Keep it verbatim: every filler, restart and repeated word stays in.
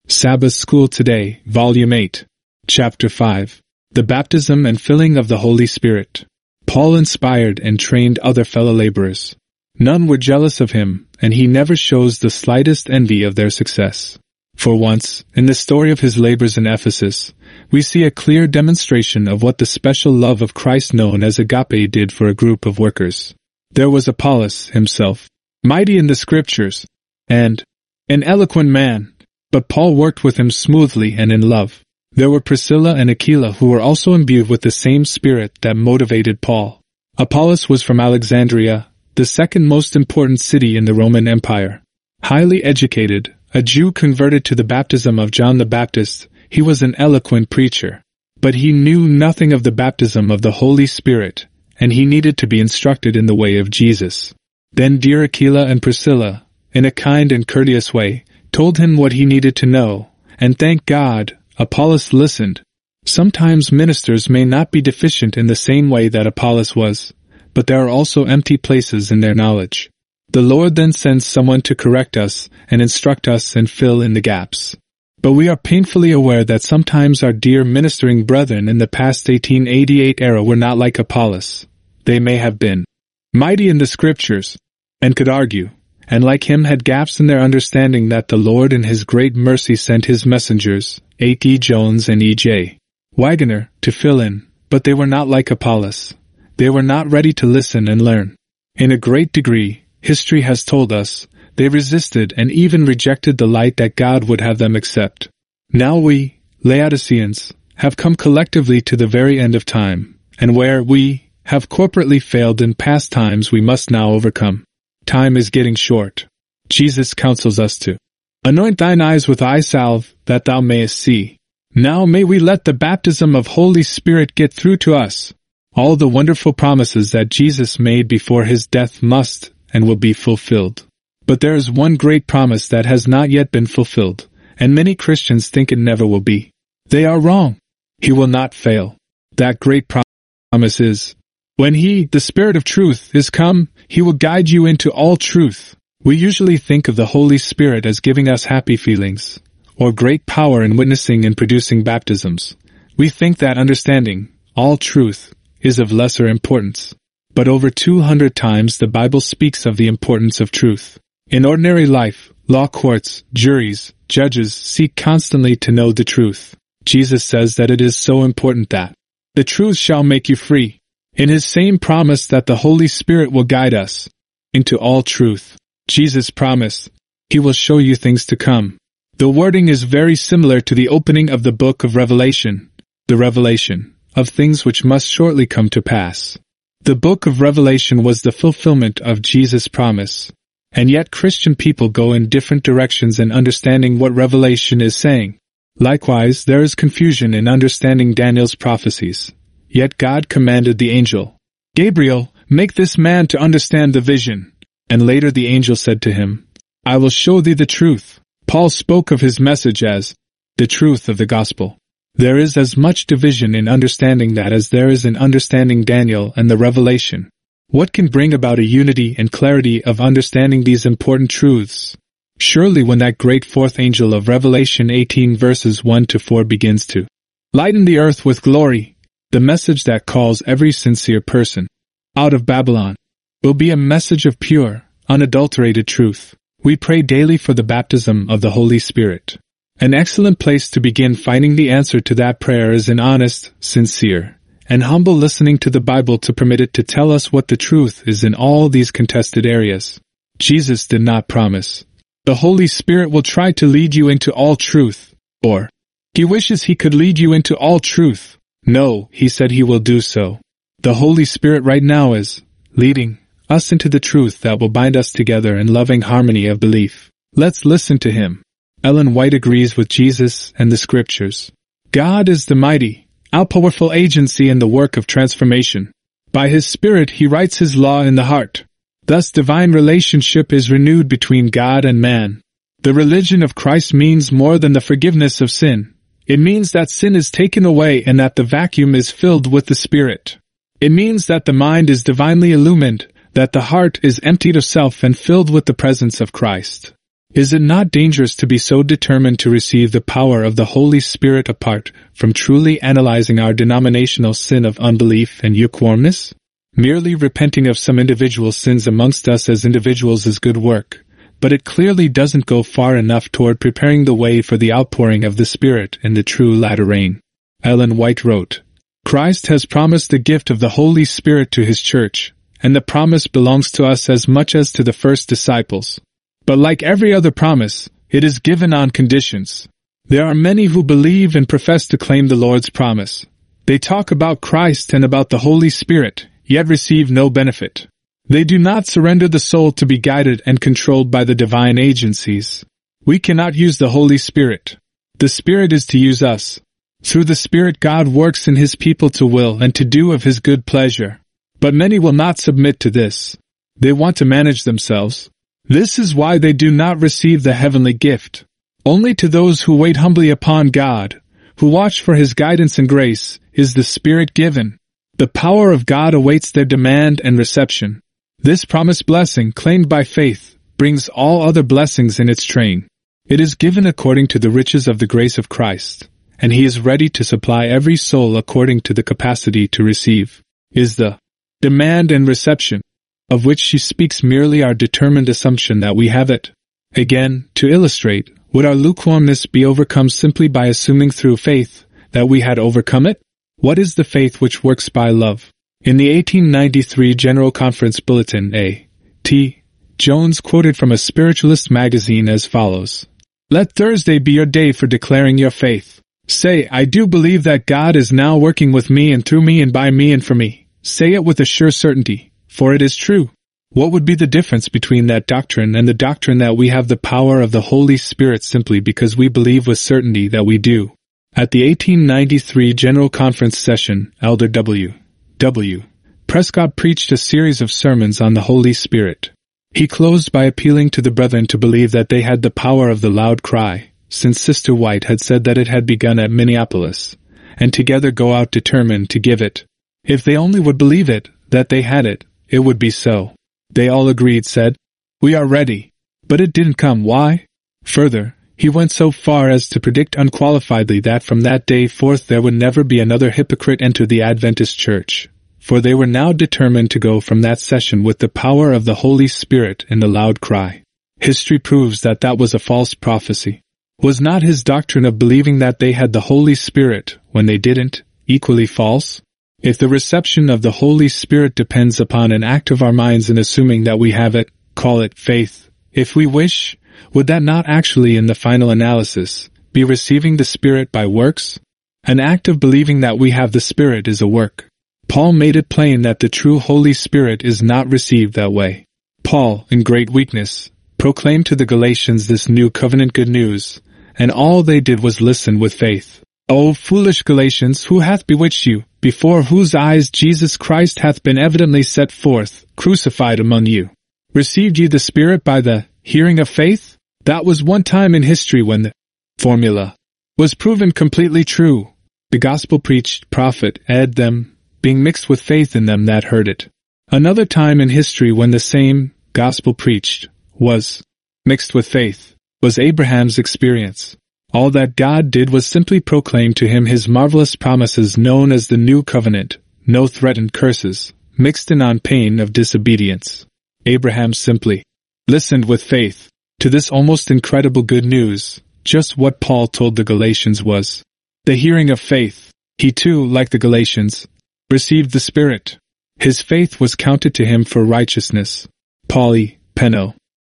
Sabbath School Today, Volume eight, Chapter five. The Baptism and Filling of the Holy Spirit. Paul inspired and trained other fellow laborers. None were jealous of him, and he never shows the slightest envy of their success. For once, in the story of his labors in Ephesus, we see a clear demonstration of what the special love of Christ known as agape did for a group of workers. There was Apollos himself, mighty in the Scriptures, and an eloquent man, but Paul worked with him smoothly and in love. There were Priscilla and Aquila who were also imbued with the same spirit that motivated Paul. Apollos was from Alexandria, the second most important city in the Roman Empire. Highly educated, a Jew converted to the baptism of John the Baptist, he was an eloquent preacher. But he knew nothing of the baptism of the Holy Spirit, and he needed to be instructed in the way of Jesus. Then dear Aquila and Priscilla, in a kind and courteous way, told him what he needed to know, and thank God, Apollos listened. Sometimes ministers may not be deficient in the same way that Apollos was, but there are also empty places in their knowledge. The Lord then sends someone to correct us and instruct us and fill in the gaps. But we are painfully aware that sometimes our dear ministering brethren in the past eighteen eighty-eight era were not like Apollos. They may have been mighty in the Scriptures, and could argue, and like him had gaps in their understanding that the Lord in His great mercy sent His messengers, A T Jones and E J Waggoner, to fill in, but they were not like Apollos. They were not ready to listen and learn. In a great degree, history has told us, they resisted and even rejected the light that God would have them accept. Now we, Laodiceans, have come collectively to the very end of time, and where we have corporately failed in past times we must now overcome. Time is getting short. Jesus counsels us to anoint thine eyes with eye salve, that thou mayest see. Now may we let the baptism of Holy Spirit get through to us. All the wonderful promises that Jesus made before His death must and will be fulfilled. But there is one great promise that has not yet been fulfilled, and many Christians think it never will be. They are wrong. He will not fail. That great promise is, when He, the Spirit of truth, is come, He will guide you into all truth. We usually think of the Holy Spirit as giving us happy feelings, or great power in witnessing and producing baptisms. We think that understanding all truth is of lesser importance. But over two hundred times the Bible speaks of the importance of truth. In ordinary life, law courts, juries, judges seek constantly to know the truth. Jesus says that it is so important that the truth shall make you free. In His same promise that the Holy Spirit will guide us into all truth, Jesus promised, He will show you things to come. The wording is very similar to the opening of the book of Revelation, the revelation of things which must shortly come to pass. The book of Revelation was the fulfillment of Jesus' promise, and yet Christian people go in different directions in understanding what Revelation is saying. Likewise, there is confusion in understanding Daniel's prophecies. Yet God commanded the angel, Gabriel, make this man to understand the vision. And later the angel said to him, I will show thee the truth. Paul spoke of his message as the truth of the gospel. There is as much division in understanding that as there is in understanding Daniel and the Revelation. What can bring about a unity and clarity of understanding these important truths? Surely when that great fourth angel of Revelation eighteen verses one to four begins to lighten the earth with glory, the message that calls every sincere person out of Babylon will be a message of pure, unadulterated truth. We pray daily for the baptism of the Holy Spirit. An excellent place to begin finding the answer to that prayer is in honest, sincere, and humble listening to the Bible to permit it to tell us what the truth is in all these contested areas. Jesus did not promise, the Holy Spirit will try to lead you into all truth, or, He wishes He could lead you into all truth. No, He said He will do so. The Holy Spirit right now is leading us into the truth that will bind us together in loving harmony of belief. Let's listen to Him. Ellen White agrees with Jesus and the Scriptures. God is the mighty, all-powerful agency in the work of transformation. By His Spirit He writes His law in the heart. Thus divine relationship is renewed between God and man. The religion of Christ means more than the forgiveness of sin. It means that sin is taken away and that the vacuum is filled with the Spirit. It means that the mind is divinely illumined, that the heart is emptied of self and filled with the presence of Christ. Is it not dangerous to be so determined to receive the power of the Holy Spirit apart from truly analyzing our denominational sin of unbelief and lukewarmness? Merely repenting of some individual sins amongst us as individuals is good work, but it clearly doesn't go far enough toward preparing the way for the outpouring of the Spirit in the true latter rain. Ellen White wrote, Christ has promised the gift of the Holy Spirit to His church, and the promise belongs to us as much as to the first disciples. But like every other promise, it is given on conditions. There are many who believe and profess to claim the Lord's promise. They talk about Christ and about the Holy Spirit, yet receive no benefit. They do not surrender the soul to be guided and controlled by the divine agencies. We cannot use the Holy Spirit. The Spirit is to use us. Through the Spirit God works in His people to will and to do of His good pleasure. But many will not submit to this. They want to manage themselves. This is why they do not receive the heavenly gift. Only to those who wait humbly upon God, who watch for His guidance and grace, is the Spirit given. The power of God awaits their demand and reception. This promised blessing, claimed by faith, brings all other blessings in its train. It is given according to the riches of the grace of Christ, and He is ready to supply every soul according to the capacity to receive. Is the demand and reception of which she speaks merely our determined assumption that we have it? Again, to illustrate, would our lukewarmness be overcome simply by assuming through faith that we had overcome it? What is the faith which works by love? In the eighteen ninety-three General Conference Bulletin, A. T. Jones quoted from a spiritualist magazine as follows. Let Thursday be your day for declaring your faith. Say, I do believe that God is now working with me and through me and by me and for me. Say it with a sure certainty, for it is true. What would be the difference between that doctrine and the doctrine that we have the power of the Holy Spirit simply because we believe with certainty that we do? At the eighteen ninety-three General Conference session, Elder W. W. Prescott preached a series of sermons on the Holy Spirit. He closed by appealing to the brethren to believe that they had the power of the loud cry, since Sister White had said that it had begun at Minneapolis, and together go out determined to give it. If they only would believe it, that they had it, it would be so. They all agreed, said, We are ready. But it didn't come. Why? Further, he went so far as to predict unqualifiedly that from that day forth there would never be another hypocrite enter the Adventist Church, for they were now determined to go from that session with the power of the Holy Spirit in the loud cry. History proves that that was a false prophecy. Was not his doctrine of believing that they had the Holy Spirit when they didn't equally false? If the reception of the Holy Spirit depends upon an act of our minds in assuming that we have it, call it faith, if we wish, would that not actually, in the final analysis, be receiving the Spirit by works? An act of believing that we have the Spirit is a work. Paul made it plain that the true Holy Spirit is not received that way. Paul, in great weakness, proclaimed to the Galatians this new covenant good news, and all they did was listen with faith. O foolish Galatians, who hath bewitched you, before whose eyes Jesus Christ hath been evidently set forth, crucified among you? Received ye the Spirit by the hearing of faith? That was one time in history when the formula was proven completely true. The gospel preached, prophet, ed them, being mixed with faith in them that heard it. Another time in history when the same gospel preached was mixed with faith was Abraham's experience. All that God did was simply proclaim to him his marvelous promises known as the New Covenant, no threatened curses, mixed in on pain of disobedience. Abraham simply listened with faith to this almost incredible good news, just what Paul told the Galatians was the hearing of faith. He too, like the Galatians, received the Spirit. His faith was counted to him for righteousness. Pauli, Peno.